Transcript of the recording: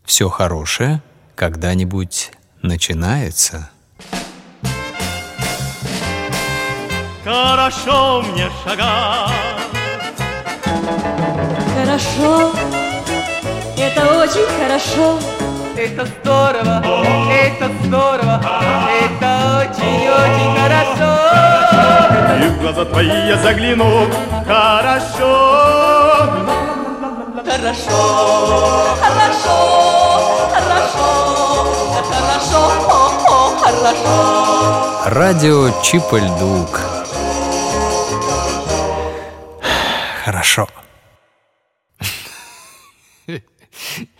Все хорошее когда-нибудь начинается. Хорошо мне шагать. Хорошо, это очень хорошо. Это здорово, это здорово, это очень-очень хорошо. И в глаза твои я загляну. Хорошо. Хорошо, хорошо, хорошо, хорошо, хорошо. Радио Чип-и-Льдук. Хорошо.